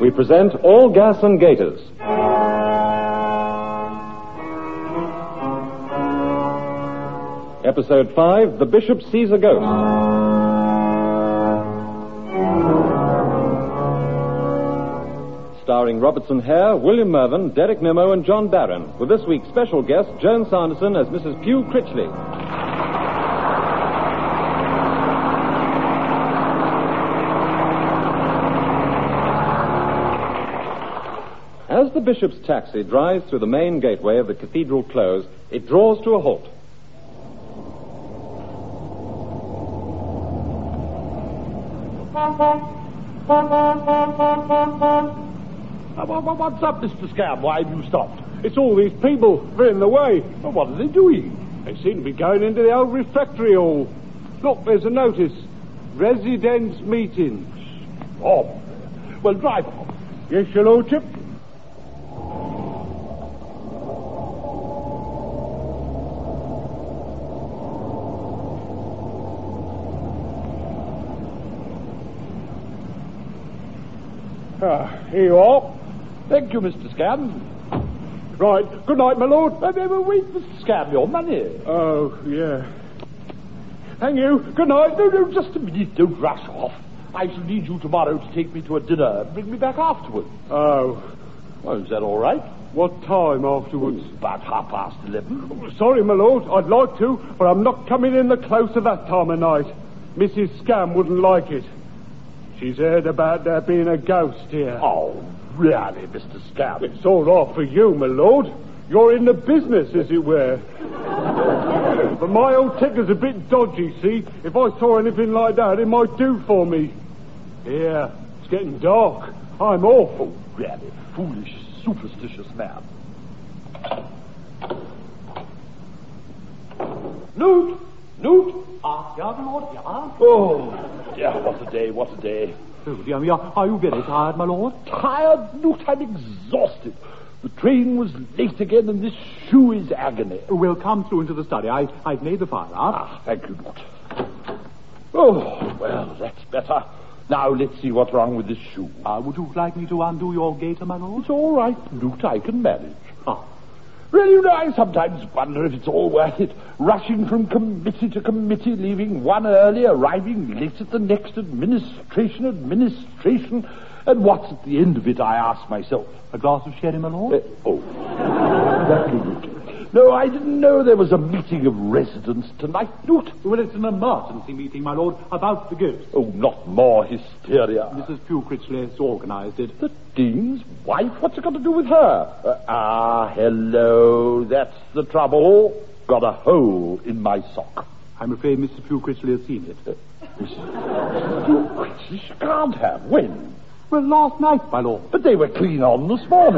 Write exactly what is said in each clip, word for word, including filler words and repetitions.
we present All Gas and Gaiters. Episode five, The Bishop Sees a Ghost. Starring Robertson Hare, William Mervyn, Derek Nimmo, and John Barron, with this week's special guest, Joan Sanderson, as Missus Pew Critchley. As the bishop's taxi drives through the main gateway of the cathedral close, it draws to a halt. What's up, Mister Scam? Why have you stopped? It's all these people. They're in the way. Well, what are they doing? They seem to be going into the old refectory hall. Look, there's a notice. Residence meetings. Oh, well, drive on. Yes, your lordship. Ah, here you are. Thank you, Mister Scam. Right. Good night, my lord. Uh, wait, Mister Scam, your money. Oh, yeah. Thank you. Good night. No, no, just a minute. Don't rush off. I shall need you tomorrow to take me to a dinner and bring me back afterwards. Oh. Well, is that all right? What time afterwards? Oh, about half past eleven. Oh, sorry, my lord. I'd like to, but I'm not coming in the close at that time of night. Missus Scam wouldn't like it. She's heard about there being a ghost here. Oh, really, Mister Scam? It's all right for you, my lord. You're in the business, as it were. But my old ticker's a bit dodgy, see? If I saw anything like that, it might do for me. Here, it's getting dark. I'm off. Oh, really, foolish, superstitious man. Newt! Newt! Ah, yeah, my lord, yeah. Oh, yeah, what a day, what a day. Oh, dear me, are you very tired, my lord? Tired? Newt, I'm exhausted. The train was late again, and this shoe is agony. We'll come through into the study. I, I've made the fire up. Ah, thank you, Newt. Oh, well, that's better. Now, let's see what's wrong with this shoe. Uh, would you like me to undo your gaiter, my lord? It's all right, Newt, I can manage. Ah. Really, you know, I sometimes wonder if it's all worth it, rushing from committee to committee, leaving one early, arriving late at the next administration, administration, and what's at the end of it, I ask myself. A glass of sherry, my lord? Uh, oh, that will do. No, I didn't know there was a meeting of residents tonight, Newt. Well, it's an emergency meeting, my lord, about the ghost. Oh, not more hysteria. Missus Pew Critchley has organised it. The Dean's wife? What's it got to do with her? Uh, ah, hello. That's the trouble. Got a hole in my sock. I'm afraid Mister Pew Critchley has seen it. Uh, Missus Pew Critchley? She can't have. When? Well, last night, my lord. But they were clean on this morning.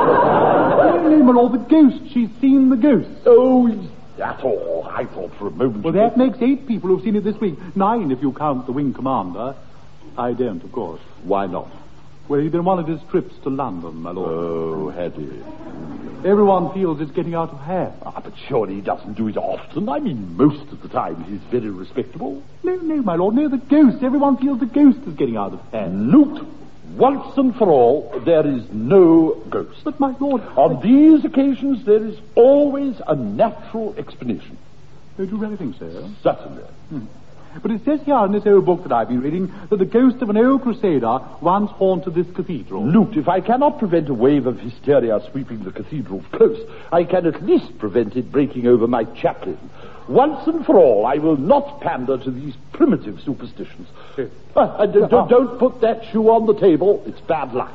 No, my lord, the ghost. She's seen the ghost. Oh, is that all? I thought for a moment... Well, that makes eight people who've seen it this week. Nine, if you count the wing commander. I don't, of course. Why not? Well, he's been on one of his trips to London, my lord. Oh, had he? Everyone feels it's getting out of hand. Ah, but surely he doesn't do it often. I mean, most of the time he's very respectable. No, no, my lord, no, the ghost. Everyone feels the ghost is getting out of hand. Newt, once and for all, there is no ghost. But, my lord... On I... these occasions, there is always a natural explanation. Oh, do you really think so? Certainly. Hmm. But it says here in this old book that I've been reading that the ghost of an old crusader once haunted this cathedral. Newt, if I cannot prevent a wave of hysteria sweeping the cathedral's close, I can at least prevent it breaking over my chaplain. Once and for all, I will not pander to these primitive superstitions. Yes. Uh, and uh, don't, don't put that shoe on the table. It's bad luck.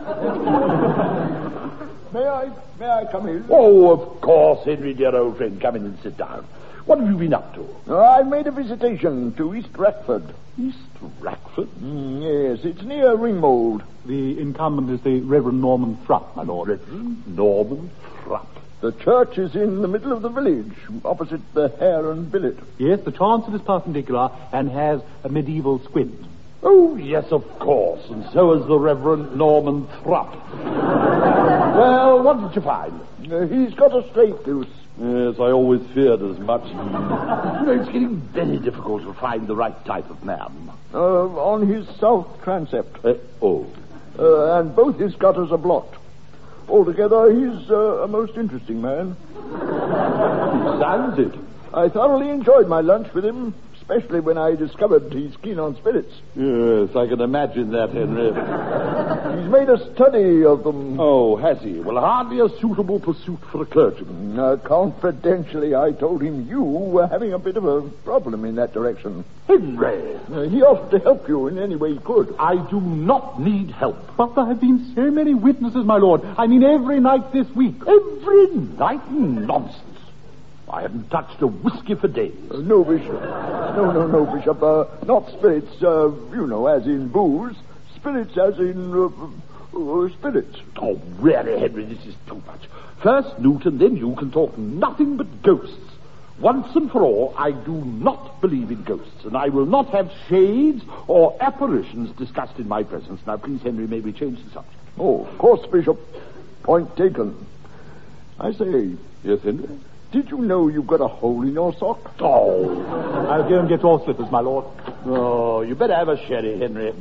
May I, may I come in? Oh, of course, Henry, dear old friend. Come in and sit down. What have you been up to? I made a visitation to East Rackford. East Rackford? Mm, yes, it's near Ringmold. The incumbent is the Reverend Norman Thrupp, my lord. Reverend Norman Thrupp. The church is in the middle of the village, opposite the Hare and Billet. Yes, the chancel is perpendicular and has a medieval squint. Oh, yes, of course, and so is the Reverend Norman Thrupp. Well, what did you find? Uh, he's got a straight goose. Yes, I always feared as much. You know, it's getting very difficult to find the right type of man. Uh, on his south transept. Uh, oh. uh, and both his gutters are blocked. Altogether, he's uh, a most interesting man. Sounds it. I thoroughly enjoyed my lunch with him, especially when I discovered he's keen on spirits. Yes, I can imagine that, Henry. He's made a study of them. Oh, has he? Well, hardly a suitable pursuit for a clergyman. Uh, confidentially, I told him you were having a bit of a problem in that direction. Henry! Uh, he offered to help you in any way he could. I do not need help. But there have been so many witnesses, my lord. I mean, every night this week. Every night? Nonsense. I haven't touched a whiskey for days. Uh, no, Bishop. No, no, no, Bishop. Uh, not spirits, uh, you know, as in booze. Spirits as in uh, uh, spirits. Oh, really, Henry, this is too much. First Newt and then you can talk nothing but ghosts. Once and for all, I do not believe in ghosts, and I will not have shades or apparitions discussed in my presence. Now, please, Henry, may we change the subject? Oh, of course, Bishop. Point taken. I say... Yes, Henry? Did you know you've got a hole in your sock? Oh. I'll go and get your slippers, my lord. Oh, you better have a sherry, Henry.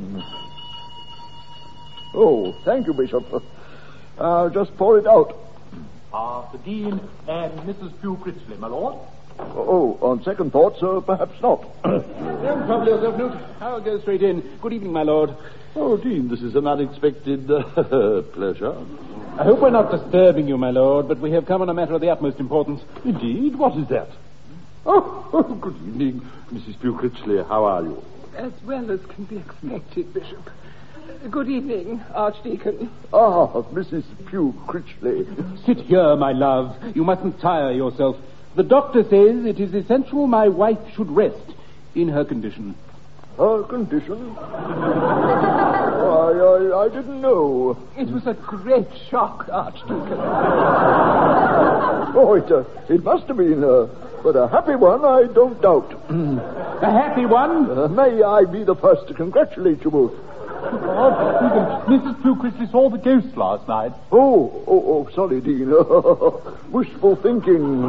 Oh, thank you, Bishop. I'll just pour it out. Ah, the Dean and Missus Pugh Critchley, my lord. Oh, on second thoughts, uh, perhaps not. Don't trouble yourself, Newt. I'll go straight in. Good evening, my lord. Oh, Dean, this is an unexpected uh, pleasure. I hope we're not disturbing you, my lord, but we have come on a matter of the utmost importance. Indeed? What is that? Oh, oh good evening, Missus Pugh Critchley. How are you? As well as can be expected, Bishop. Good evening, Archdeacon. Ah, Missus Pugh Critchley. Sit here, my love. You mustn't tire yourself. The doctor says it is essential my wife should rest in her condition. Her condition? I, I, I didn't know. It was a great shock, Archdeacon. Oh, it, uh, it must have been, uh, but a happy one, I don't doubt. A happy one? Uh, may I be the first to congratulate you both. Oh, Missus Pugh Critchley saw the ghost last night. Oh, oh, oh, sorry, Dean. Wishful thinking.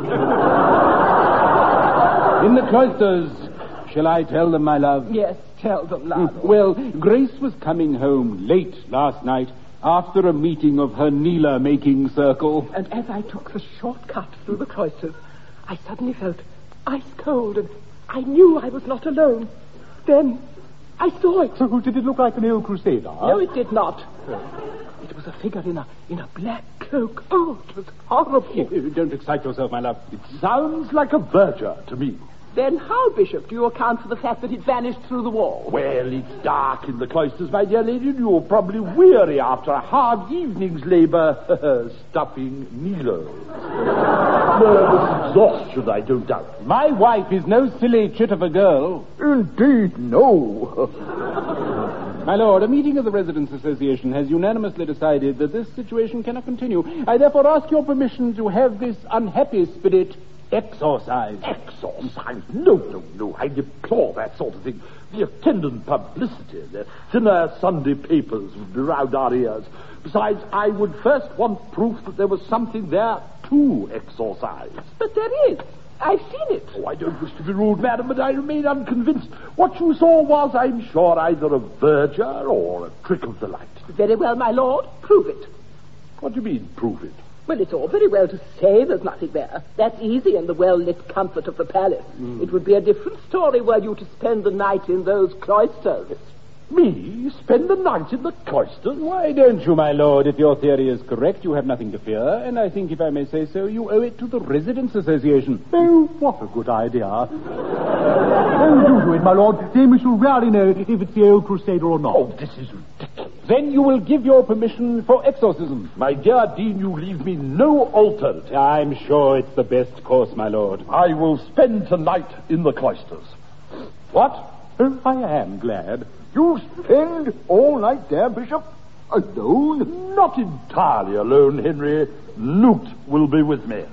In the cloisters. Shall I tell them, my love? Yes, tell them, love. Well, Grace was coming home late last night after a meeting of her Neela-making circle. And as I took the shortcut through the cloisters, I suddenly felt ice cold, and I knew I was not alone. Then I saw it. Oh, did it look like an old crusader? No, it did not. It was a figure in a in a black cloak. Oh, it was horrible. Don't excite yourself, my love. It sounds like a verger to me. Then how, Bishop, do you account for the fact that it vanished through the wall? Well, it's dark in the cloisters, my dear lady, and you're probably weary after a hard evening's labour stuffing Neela. Nervous exhaustion, I don't doubt. My wife is no silly chit of a girl. Indeed, no. My lord, a meeting of the Residents' Association has unanimously decided that this situation cannot continue. I therefore ask your permission to have this unhappy spirit exorcised. Exorcised? No, no, no. I deplore that sort of thing. The attendant publicity, the thinner Sunday papers would be round our ears. Besides, I would first want proof that there was something there to exorcise. But there is. I've seen it. Oh, I don't wish to be rude, madam, but I remain unconvinced. What you saw was, I'm sure, either a verger or a trick of the light. Very well, my lord. Prove it. What do you mean, prove it? Well, it's all very well to say there's nothing there. That's easy in the well-lit comfort of the palace. Mm. It would be a different story were you to spend the night in those cloisters. Me? Spend the night in the cloisters? Why don't you, my lord? If your theory is correct, you have nothing to fear, and I think, if I may say so, you owe it to the Residents' Association. Oh, what a good idea. Oh, do do it, my lord. Then we shall rarely know if it's the old crusader or not. Oh, this is ridiculous. Then you will give your permission for exorcism. My dear Dean, you leave me no alternative. I'm sure it's the best course, my lord. I will spend tonight in the cloisters. What? Oh, I am glad. You spend all night there, Bishop? Alone? Not entirely alone, Henry. Newt will be with me.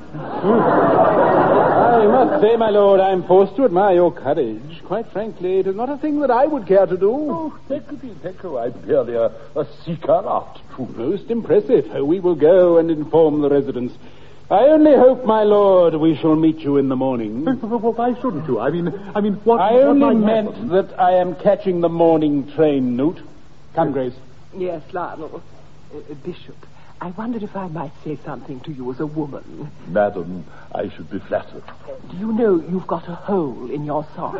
I must say, my lord, I'm forced to admire your courage. Quite frankly, it is not a thing that I would care to do. Oh, thank you, thank you. I'm merely a, a seeker after truth. Most impressive. We will go and inform the residents. I only hope, my lord, we shall meet you in the morning. Well, why shouldn't you? I mean, I mean, what? I what only might meant happen? that I am catching the morning train, Newt. Come, Grace. Yes, Lionel. Uh, Bishop, I wondered if I might say something to you as a woman. Madam, I should be flattered. Do you know you've got a hole in your sock?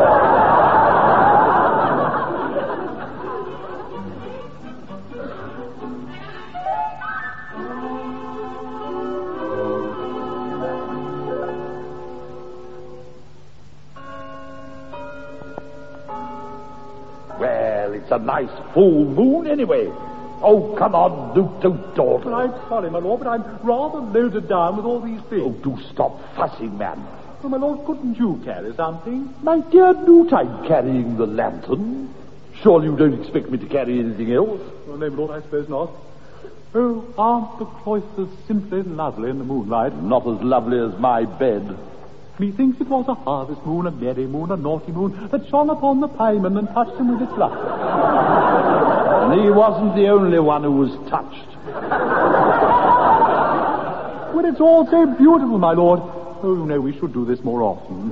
Well, it's a nice full moon anyway. Oh, come on, Luke, don't dawdle. I'm sorry, my lord, but I'm rather loaded down with all these things. Oh, do stop fussing, man. Well, my lord, couldn't you carry something? My dear Newt, I'm carrying the lantern. Surely you don't expect me to carry anything else? Well, no, my lord, I suppose not. Oh, aren't the cloisters simply lovely in the moonlight? Not as lovely as my bed. Methinks it was a harvest moon, a merry moon, a naughty moon, that shone upon the pieman and touched him with its light. And he wasn't the only one who was touched. Well, it's all so beautiful, my lord. Oh, you know, we should do this more often.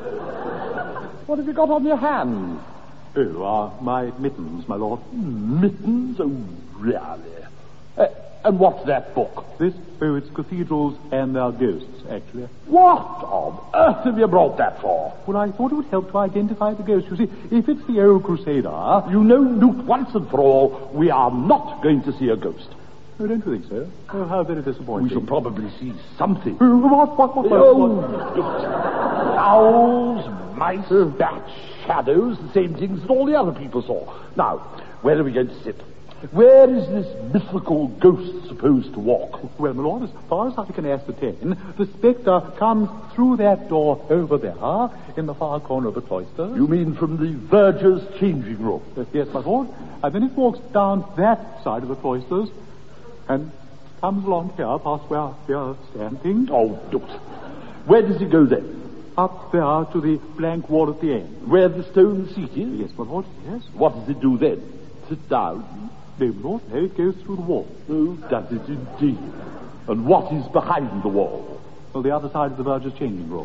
What have you got on your hands? Oh, uh, my mittens, my lord. Mittens? Oh, really? Uh, and what's that book? This, oh, it's cathedrals and their ghosts, actually. What on earth have you brought that for? Well, I thought it would help to identify the ghost. You see, if it's the old crusader... You know, Newt, once and for all, we are not going to see a ghost. Oh, don't you think so? Oh, how very disappointing. We shall probably see something. Oh, what, what, what, what? Oh, Newt. Owls, mice, bats, shadows, the same things that all the other people saw. Now, where are we going to sit? Where is this mythical ghost supposed to walk? Well, my lord, as far as I can ascertain, the spectre comes through that door over there, in the far corner of the cloister. You mean from the verger's changing room? Uh, yes, my lord. And then it walks down that side of the cloisters, and comes along here, past where we are standing. Oh, Newt. Where does he go then? Up there to the blank wall at the end. Where the stone seat is? Yes, my lord, yes. What does it do then? Sit down? No, my lord, no, it goes through the wall. Oh, does it indeed? And what is behind the wall? Well, the other side of the verger's changing room.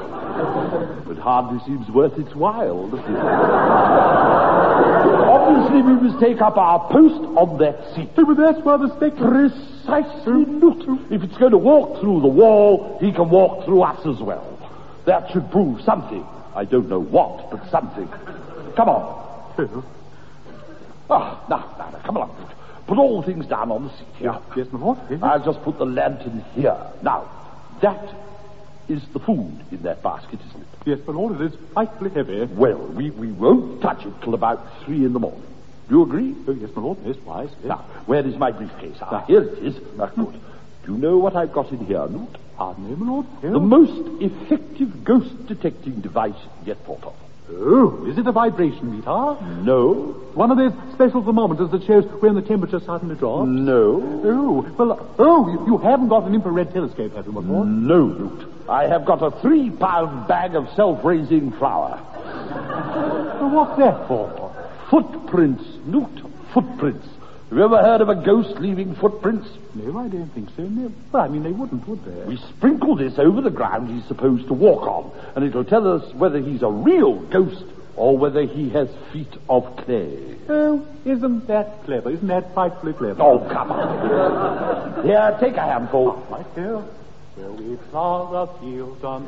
It hardly seems worth its while, does it? Obviously, we must take up our post on that seat. Oh, but that's where the spectre... Precisely, Newt. If it's going to walk through the wall, he can walk through us as well. That should prove something. I don't know what, but something. Come on. Oh. Ah, now, now, now, come along. Put all things down on the seat here. Yes, my lord. Yes. I'll just put the lantern here. Now, that is the food in that basket, isn't it? Yes, my lord, it is frightfully heavy. Well, we, we won't touch it till about three in the morning. Do you agree? Oh, yes, my lord. Yes, wise. Yes. Now, where is my briefcase? Ah, here it is. Now, good. Do you know what I've got in here, Newt? Ah, no, my lord. The most effective ghost detecting device yet thought of. Oh, is it a vibration meter? No. One of those special thermometers that shows when the temperature suddenly drops? No. Oh, well, oh, you, you haven't got an infrared telescope, have you, my lord? No, Newt. I have got a three-pound bag of self-raising flour. Well, what's that for? Footprints, Newt. Footprints. Have you ever heard of a ghost leaving footprints? No, I don't think so, no. Well, I mean, they wouldn't, would they? We sprinkle this over the ground he's supposed to walk on, and it'll tell us whether he's a real ghost or whether he has feet of clay. Oh, isn't that clever? Isn't that frightfully clever? Oh, come on. Here, take a handful. Right here. Where we plow the fields on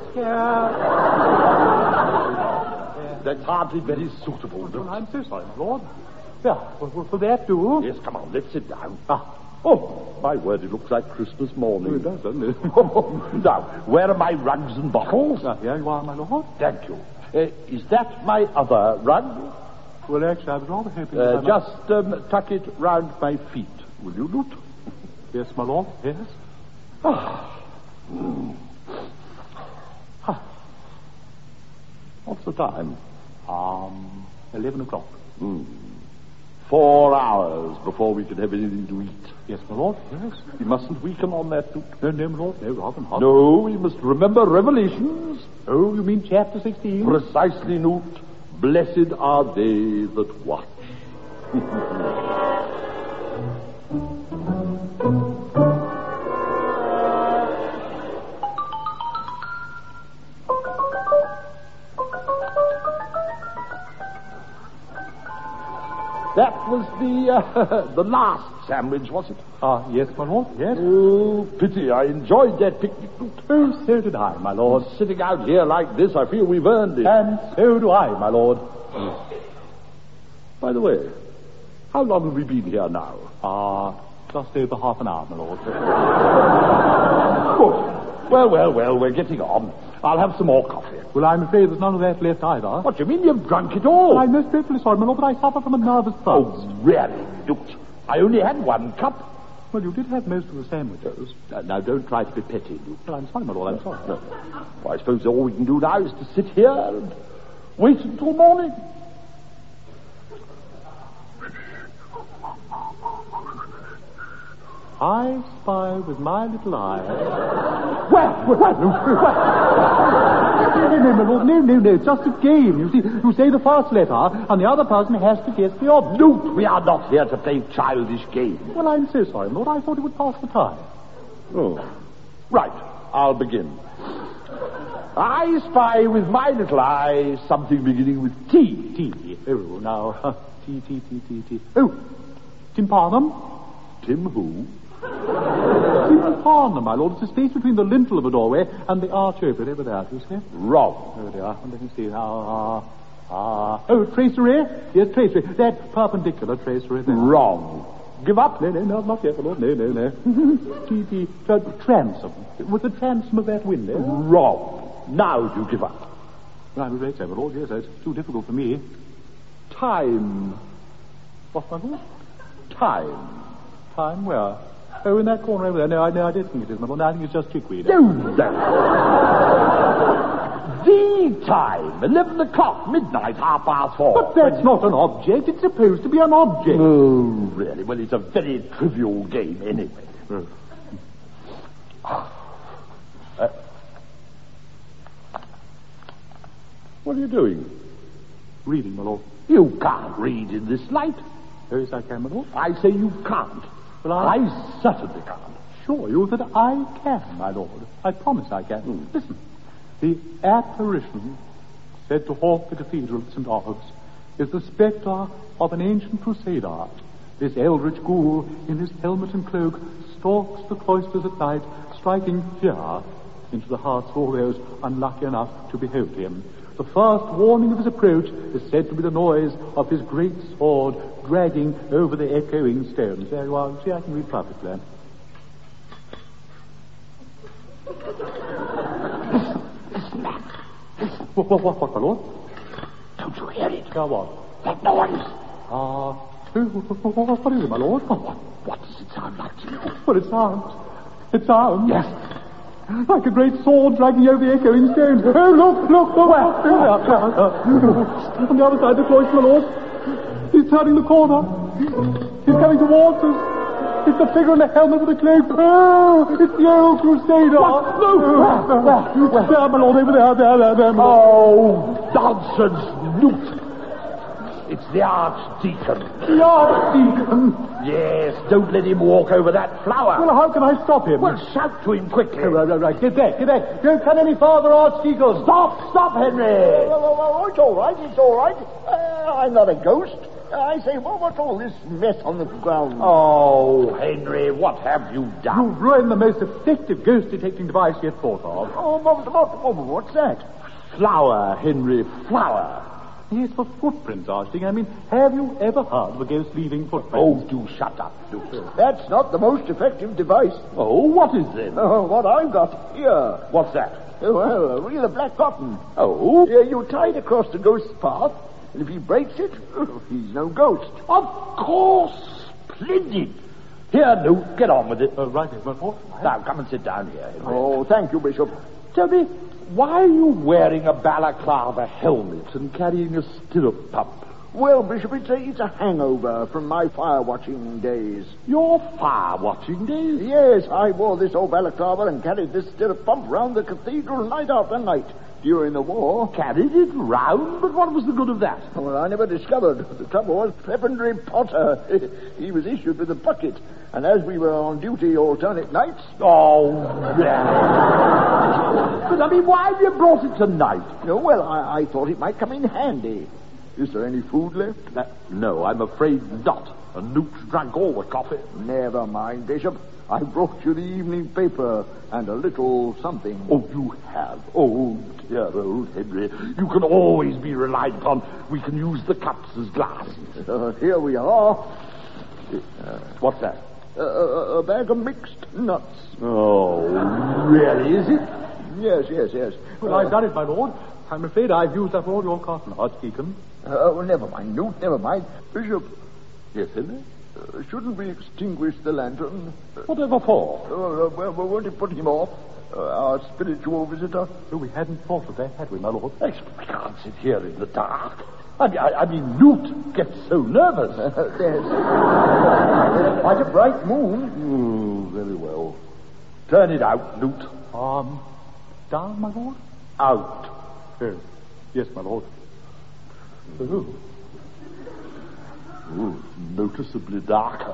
That's hardly very suitable, Newt. Well, I'm so sorry, my lord. Yeah, well, well, for that do. Yes, come on, let's sit down. Ah. Oh, my word, it looks like Christmas morning. Oh, it does, doesn't it? Now, where are my rugs and bottles? Ah, here you are, my lord. Thank you. Uh, is that my other rug? Well, actually, I was rather hoping... Uh, that just um, tuck it round my feet, will you, Newt? Yes, my lord, yes. Ah. Mm. Ah. What's the time? Um, eleven o'clock. Mm. Four hours before we can have anything to eat. Yes, my lord, yes. We mustn't weaken on that, Newt. No, no, my lord, no, rather not. No, we must remember Revelations. Oh, you mean chapter sixteen? Precisely, Newt. Blessed are they that watch. that was the, uh, the last sandwich, was it? Ah, uh, yes, my lord, yes. Oh, pity. I enjoyed that picnic. Oh, so did I, my lord. Sitting out here like this, I feel we've earned it. And so do I, my lord. By the way, how long have we been here now? Ah, uh, just over half an hour, my lord. Good. Well, well, well, we're getting on. I'll have some more coffee. Well, I'm afraid there's none of that left either. What do you mean you've drunk it all? Well, I'm most dreadfully sorry, my lord, but I suffer from a nervous Oh, thirst. really? Look, I only had one cup. Well, you did have most of the sandwiches. Uh, now, don't try to be petty, Luke. Well, I'm sorry, my lord, I'm sorry. No. Well, I suppose all we can do now is to sit here and wait until morning. I spy with my little eye. Well, well, well, well. No, no, no, my lord, no, no, no, it's just a game. You see, you say the first letter, and the other person has to guess the object. Luke, we are not here to play childish games. Well, I'm so sorry, my lord, I thought it would pass the time. Oh, right, I'll begin. I spy with my little eye something beginning with T. T. Oh, now, T, T, T, T, T. Oh, Tim Parnham? Tim who? Tim Parnham, my lord. It's the space between the lintel of a doorway and the arch open over there. Do you see? Wrong. Over there. Let me see. Ah, ah, ah. Oh, tracery? Yes, tracery. That perpendicular tracery there. Wrong. Give up? No, no, no, not yet, my lord. No, no, no. T, T, uh, transom. Was the transom of that window? Wrong. Now you give up. I'm afraid so, my lord. Yes, it's too difficult for me. Time. What, my lord? Time. Time where? Oh, in that corner over there. No, I, no, I don't think it is, my lord. I think it's just chickweed. No, no. The time. Eleven o'clock, midnight, half past four. But that's not an object. It's supposed to be an object. Oh, really? Well, it's a very trivial game anyway. Oh. Uh, what are you doing? Reading, my lord. You can't read in this light. Oh, yes, I can, my lord. I say you can't. Well, I... I certainly can't. Sure you that I can, my lord. I promise I can. Mm. Listen. The apparition said to haunt the cathedral at Saint Ogg's is the spectre of an ancient crusader. This eldritch ghoul, in his helmet and cloak, stalks the cloisters at night, striking fear into the hearts of all those unlucky enough to behold him. The first warning of his approach is said to be the noise of his great sword dragging over the echoing stones. There you are. See, I can read perfectly. What, what, what, what, my lord? Don't you hear it? Now what? That noise. Ah, uh, what, what is it, my lord? Oh, what, what does it sound like to you? Well, it sounds. It sounds. Yes. Like a great sword dragging over the echoing stones. Oh, look, look, look. Where? On the other side of the cloister, my lord. He's turning the corner. He's coming towards us. It's the figure in the helmet with the cloak. Oh, it's the old crusader. What? No. Where? Where? Where? There, my lord, over there, there, there, there. Oh, nonsense, Newt. It's the Archdeacon. The Archdeacon? Yes, don't let him walk over that flower. Well, how can I stop him? Well, shout to him quickly. Oh, right, right, right. Get back, get back. Don't come any farther, Archdeacon. Stop, stop, Henry. Oh, oh, oh, it's all right, it's all right. Uh, I'm not a ghost. I say, well, what's all this mess on the ground? Oh, Henry, what have you done? You've ruined the most effective ghost-detecting device yet thought of. Oh, what, what, what, what's that? Flower, Henry, flower. Yes, for footprints, Archdeacon. I mean, have you ever heard of a ghost leaving footprints? Oh, do shut up, Luke. That's not the most effective device. Oh, what is then? Oh, what I've got here. What's that? Oh, well, a reel of black cotton. Oh? Yeah, you tie it across the ghost's path, and if he breaks it, oh, he's no ghost. Of course. Splendid. Here, Luke, get on with it. Uh, right, my lord. Now, come and sit down here, Henry. Oh, thank you, Bishop. Tell me, why are you wearing a balaclava helmet and carrying a stirrup pump? Well, Bishop, it's a, it's a hangover from my fire-watching days. Your fire-watching days? Yes, I wore this old balaclava and carried this stirrup pump round the cathedral night after night during the war. Carried it round? But what was the good of that? Well, I never discovered. The trouble was, Prebendary Potter, he was issued with a bucket. And as we were on duty alternate nights... Oh, yeah. But, I mean, why have you brought it tonight? Oh, well, I, I thought it might come in handy. Is there any food left? Uh, no, I'm afraid not. And Newt's drank all the coffee. Never mind, Bishop. I brought you the evening paper and a little something. Oh, you have? Oh, dear old Henry. You can always be relied upon. We can use the cups as glasses. Uh, here we are. Uh, what's that? Uh, a bag of mixed nuts. Oh, really, is it? Yes, yes, yes. Well, uh, I've done it, my lord. I'm afraid I've used up all your cotton, Archdeacon. Uh, well, never mind, Newt, never mind. Bishop, Yes, Henry? uh, shouldn't we extinguish the lantern? Whatever for? Uh, uh, well, well, won't it put him off? Uh, our spiritual visitor? Oh, we hadn't thought of that, had we, my lord? I can't sit here in the dark. I mean, I, I mean Newt gets so nervous. Uh, there's quite a bright moon. Oh, very well. Turn it out, Newt. Um, down, my lord? Out. Yes, yes, my lord. Oh. Oh, noticeably darker.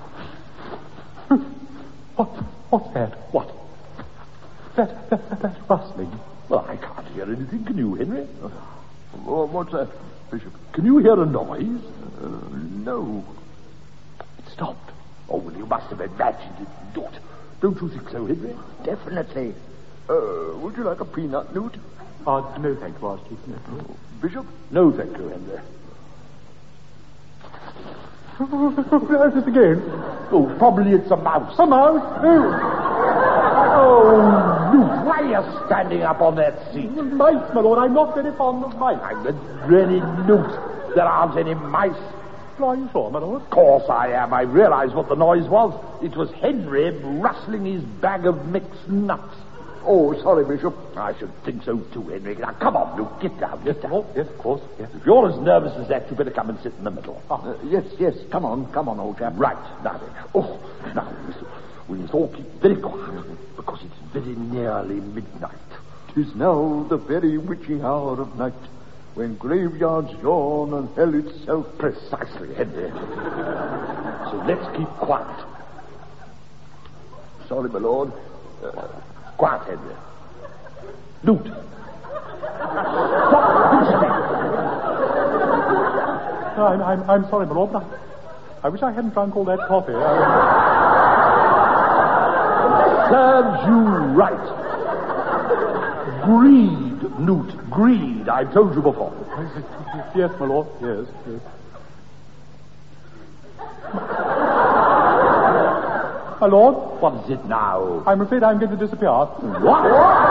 What? What's that? What? That, that, that, that rustling. Well, I can't hear anything. Can you, Henry? Uh, what's that, Bishop? Can you hear a noise? Uh, no. It stopped. Oh, well, you must have imagined it, Newt. Don't you think so, Henry? Definitely. Uh, would you like a peanut, Newt? Uh, no, thank you, Archdeacon. Oh, Bishop? No, thank you, Henry. There's it again. Oh, probably it's a mouse. A mouse? Oh. Oh, Newt, why are you standing up on that seat? Mice, my lord. I'm not very fond of mice. I'm really, Newt. There aren't any mice. Are you sure, my lord? Of course I am. I realized what the noise was. It was Henry rustling his bag of mixed nuts. Oh, sorry, Bishop. I should think so too, Henry. Now, come on, Newt. Get down. Get down. Yes, of course. Yes. If you're as nervous as that, you better come and sit in the middle. Uh, yes, yes. Come on, come on, old chap. Right. Now then. Oh, now, listen. We must all keep very quiet because it's very nearly midnight. 'Tis now the very witching hour of night, when graveyards yawn and hell itself. Precisely, Henry. So let's keep quiet. Sorry, my lord. Uh, quiet, Henry. Newt. Stop fidgeting. I'm, I'm, I'm sorry, my lord, but I, I wish I hadn't drunk all that coffee. I... Serves you right. Greed, Newt. Greed. I've told you before. Yes, my lord. Yes, yes. My lord? What is it now? I'm afraid I'm going to disappear. What?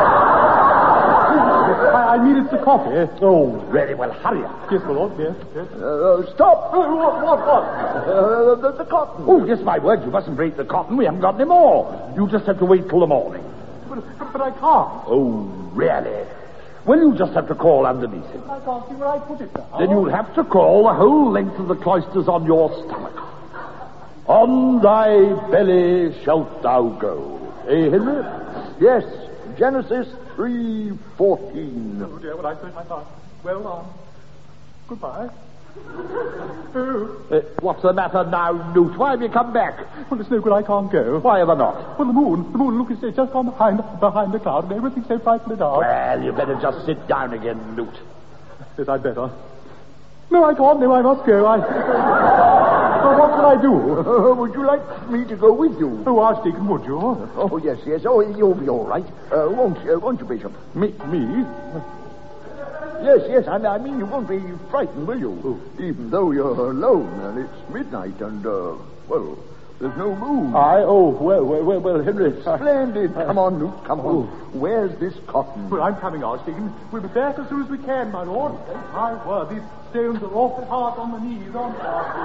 I, I need it's the coffee. Oh, very well. Hurry up. Yes, my lord. Yes, yes. Uh, stop! Uh, what, what, what? Uh, the, the cotton. Oh, yes, my word. You mustn't break the cotton. We haven't got any more. You just have to wait till the morning. But, but, but I can't. Oh, really? Well, you just have to crawl underneath it. I can't see where I put it now. Then you'll have to crawl the whole length of the cloisters on your stomach. On thy belly shalt thou go. Eh, Henry? Yes, Genesis three fourteen. Oh, dear, what I said, I thought. Well, um, goodbye. Oh. Uh, what's the matter now, Newt? Why have you come back? Well, it's no good, I can't go. Why ever not? Well, the moon, the moon, look, it's just gone behind, behind the cloud, and everything's so frightfully dark. Well, you better just sit down again, Newt. Yes, I'd better. No, I can't, no, I must go. I... Well, what can I do? Uh, would you like me to go with you? Oh, Archdeacon, would you? Oh, yes, yes. Oh, you'll be all right. Uh, won't you, won't you, Bishop? Me? Me? Yes, yes. I, I mean, you won't be frightened, will you? Oh. Even though you're alone and it's midnight and, uh, well, there's no moon. I, oh, well, well, well, well Henry. Splendid. Come on, Newt, come on. Where's this cotton? Well, I'm coming, Archdeacon. We'll be back as soon as we can, my lord. My word, these stones are awfully hard on the knees, aren't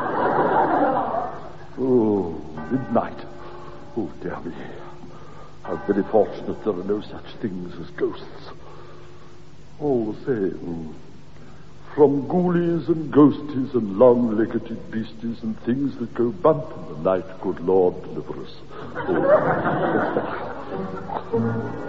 they? Oh, midnight. Oh, dear me. How very fortunate there are no such things as ghosts. All the same, from ghoulies and ghosties and long-legged beasties and things that go bump in the night, good Lord deliver us. Oh.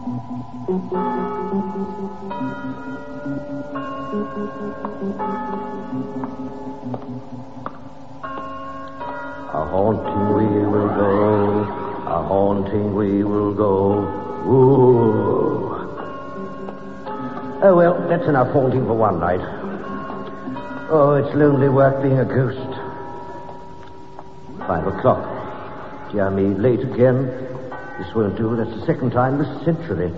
A haunting we will go, a haunting we will go. Ooh. Oh, well, that's enough haunting for one night. Oh, it's lonely work being a ghost. Five o'clock. Dear me, late again. This won't do. That's the second time this century.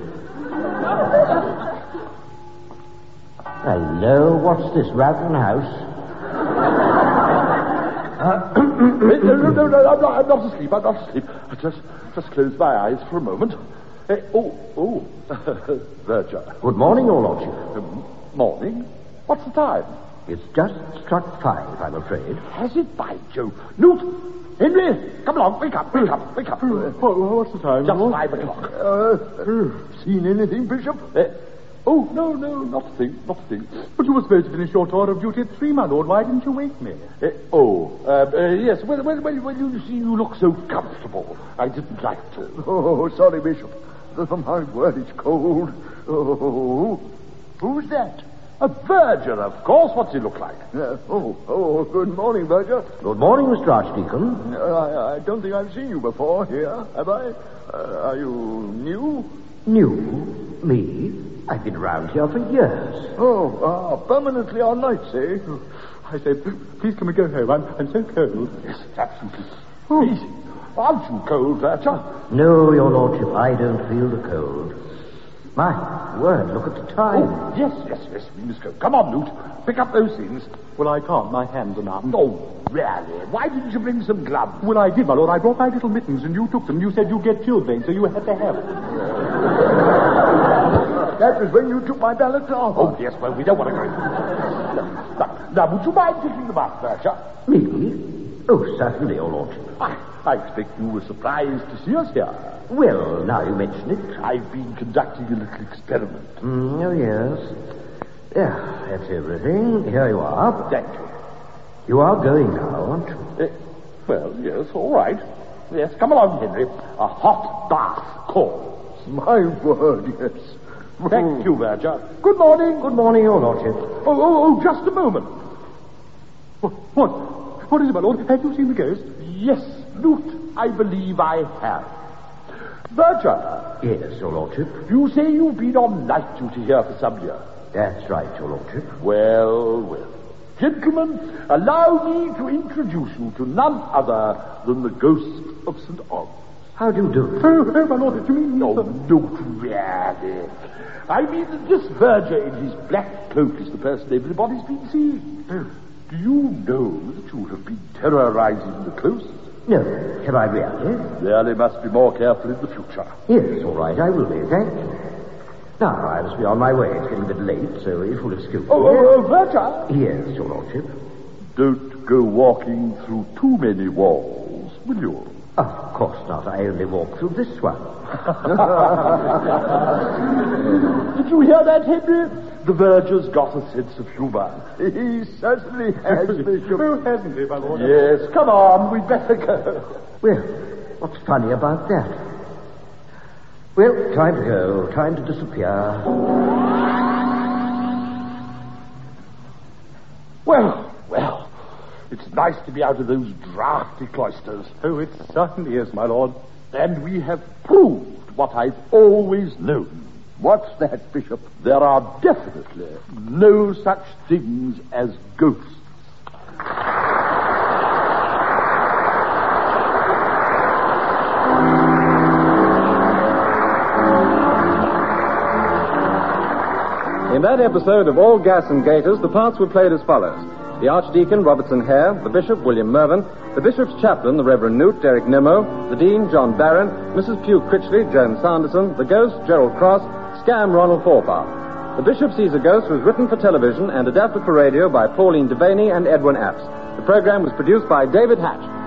Hello, what's this, Raglan House? Uh, no, no, no, no, I'm not, I'm not asleep, I'm not asleep. I just, just closed my eyes for a moment. Uh, oh, oh, Verger. Good morning, Your Lordship. Um, morning? What's the time? It's just struck five, I'm afraid. Has it, by Jove? Newt! Henry! Come along, wake up, wake up, wake up. Uh, What's the time? just five o'clock. Uh, seen anything, Bishop? Uh, oh, no, no, not a thing, not a thing. But you were supposed to finish your tour of duty at three, my lord. Why didn't you wake me? Uh, oh, uh, uh, yes, well, well, well, well, you see, you look so comfortable. I didn't like to. Oh, sorry, Bishop. Oh, my word, it's cold. Oh, who's that? A Verger, of course. What's he look like? Uh, oh, oh, good morning, Verger. Good morning, Mister Archdeacon. Uh, I, I don't think I've seen you before here, have I? Uh, are you new? New? Me? I've been around here for years. Oh, ah, permanently on nights, eh? I said, please can we go home? I'm, I'm so cold. Yes, absolutely freezing. Aren't you cold, Verger? No, Your Lordship, I don't feel the cold. My word, look at the time. Oh, yes, yes, yes, we must go. Come on, Newt. Pick up those things. Well, I can't. My hands are numb. Oh, really? Why didn't you bring some gloves? Well, I did, my lord. I brought my little mittens, and you took them. You said you'd get chilblains, so you had to have them. That was when you took my ballot off. Oh, yes, well, we don't want to go. Now, now, would you mind picking them up, Verger? Me? Oh, certainly, Your Lordship. I, I expect you were surprised to see us here. Well, now you mention it. I've been conducting a little experiment. Mm, oh, yes. Yeah, that's everything. Here you are. Thank you. You are going now, aren't you? Uh, well, yes, all right. Yes, come along, Henry. A hot bath calls. My word, yes. Thank you, Verger. Good morning. Good morning, Your Lordship. Oh, oh, oh, just a moment. What? What? What is it, my lord? Have you seen the ghost? Yes, Newt, I believe I have. Verger. Yes, Your Lordship. You say you've been on night duty here for some years. That's right, Your Lordship. Well, well. Gentlemen, allow me to introduce you to none other than the ghost of Saint Ogg. How do you do? Oh, oh, my lord, do you mean... No, no, really. I mean that this Verger in his black cloak is the person everybody's been seeing. Oh. Do you know that you have been terrorizing the close? No, have I really? Really must be more careful in the future. Yes, all right, I will be, thank you. Now, I must be on my way. It's getting a bit late, so if you'll excuse me. Oh, oh, oh, Verger! Yes, Your Lordship. Don't go walking through too many walls, will you? Of course not. I only walk through this one. Did you hear that, Henry? The Verger's got a sense of humor. He certainly has, Bishop. Oh, hasn't he, my lord? Yes, come on, we'd better go. Well, what's funny about that? Well, time to go. Time to disappear. Well, well. It's nice to be out of those draughty cloisters. Oh, it certainly is, my lord. And we have proved what I've always known. What's that, Bishop? There are definitely no such things as ghosts. In that episode of All Gas and Gaiters, the parts were played as follows. The Archdeacon, Robertson Hare, the Bishop, William Mervyn, the Bishop's Chaplain, the Reverend Newt, Derek Nimmo, the Dean, John Barron, Missus Pugh Critchley, Joan Sanderson, the Ghost, Gerald Cross, Scam, Ronald Forpar. The Bishop Sees a Ghost was written for television and adapted for radio by Pauline Devaney and Edwin Apps. The program was produced by David Hatch.